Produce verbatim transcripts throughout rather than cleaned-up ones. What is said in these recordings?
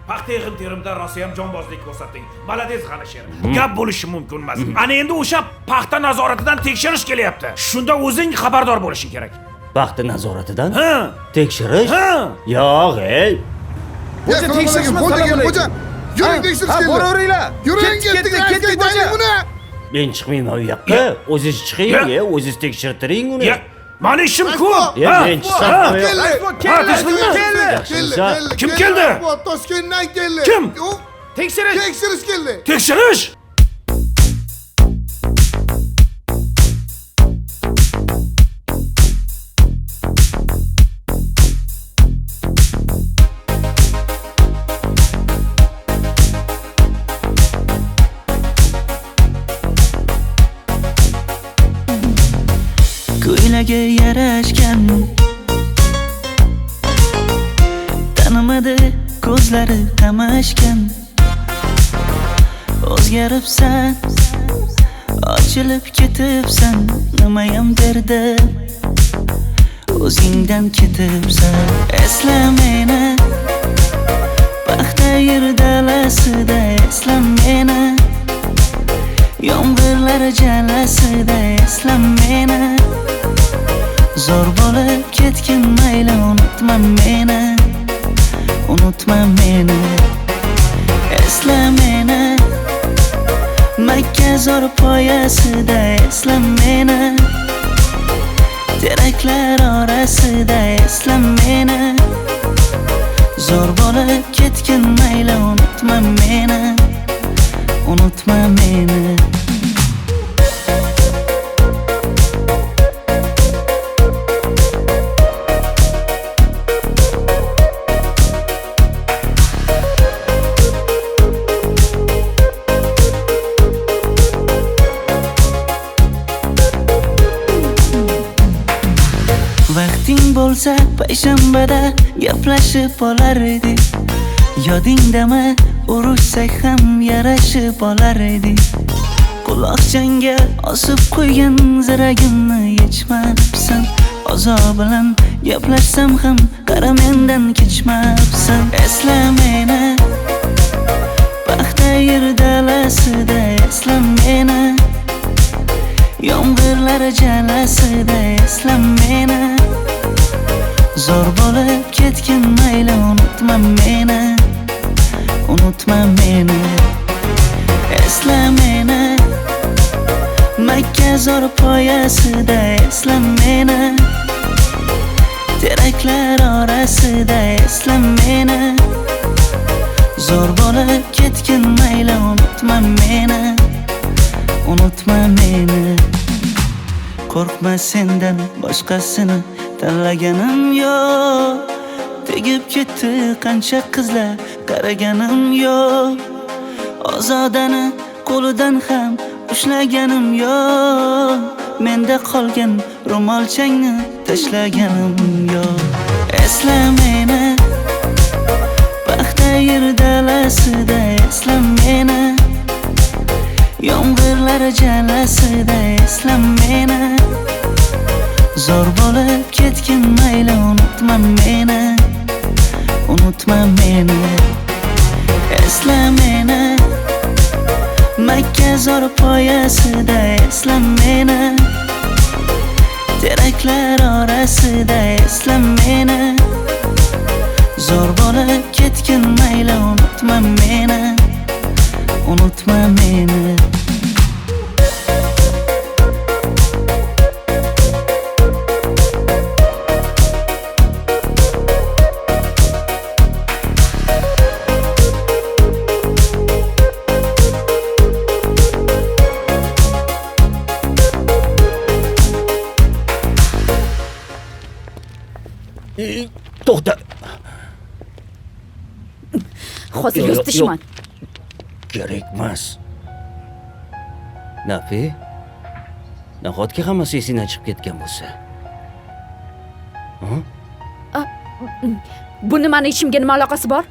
paxta yig'im terimda rosa ham jonbozlik ko'rsating. Malades G'anasher. Gap bo'lishi mumkin emas. Ana endi o'sha paxta nazoratidan tekshirish kelyapti. Shunda o'zing xabardor bo'lishing kerak. Paxta nazoratidan? Ha. Tekshirish? Ha. Yo'q, ey. Xo'ja tekshirishni qo'ygan, xo'ja. Yuring tekshirish kerak. Boraveringlar. Yuring, ketdik, ketdik, ketdik buni. Men chiqmayman u yoqqa. O'zingiz chiqing, o'zingiz tekshirtiring uni. Mani ishim ko'p. Ya, men chiqsam. Keldi. Keldi. Kim keldi? Toshkentdan keldi. Kim? Tekshirish. Tekshirish keldi. Tekshirish? Ko'ylaga yarashgan tanimadi ko'zlari qamashgan o'zgaribsan ochilib ketibsan nimayam derdi o'zingdan ketibsan esla meni paxta yer dalasida esla meni yomg'irlar jalasida esla meni zo'r bo'lib ketgin mayli unutma meni unutma meni esla meni Makka zo'r poyasida esla meni teraklar orasida esla meni zo'r bo'lib ketgin mayli unutma meni unutma meni Vaqting bo'lsa payshanbada gaplashib olar edik yodingdami urushsak ham yarashib olar edik quloqchangga osib qo'ygan ziragimni yechmabsan ozob bilan gaplashsam ham qara mendan kechmabsan esla meni paxta yer dalasida esla meni yomg'irlar jalasida esla meni zo'r bo'lib ketgin mayli unutma meni unutma meni esla meni Makka zo'r poyasida esla meni teraklar orasida esla meni zo'r bo'lib ketgin mayli unutma meni unutma meni qo'rqma sendan boshqasini tanlaganim yo'q tegib ketdi qancha qizlar qaraganim yo'q ozodani qo'lidan ham ushlaganim yo'q menda qolgan ro'molchangni tashlaganim yo'q esla meni paxta yer dalasida esla meni yomg'irlar jalasida esla meni zo'r bo'lib ketgin mayli unutma meni unutma meni esla meni Makka zo'r poyasida esla meni teraklar orasida esla meni zo'r bo'lib ketgin mayli unutma meni unutma meni To'xta. Hozir yutishman. Kerak emas. Nafi? Nahotki hammasi esingdan chiqib ketgan bo'lsa? Ha? Buni mani ishimga nima aloqasi bor?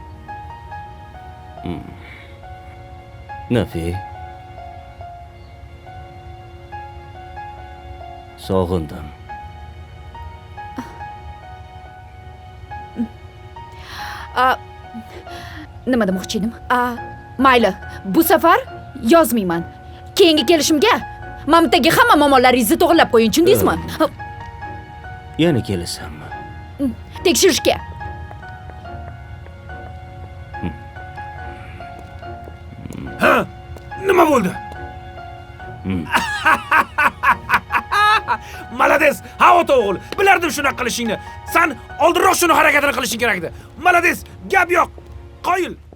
Nafi? Sog'indim. Nima demoqchi edim? A, mayli. Bu safar yozmayman. Keyingi kelishimga mamtagi hamma muammolaringizni to'g'rilab qo'ying, tushundingizmi? Yana kelasanmi? Tekshirishga. Ha? Nima bo'ldi? Malades, ha ota o'g'il. Bilardim shunaqa qilishingni. Sen oldinroq shuni harakatini qilishing kerak edi. Malades, gap yo'q. Qoyil.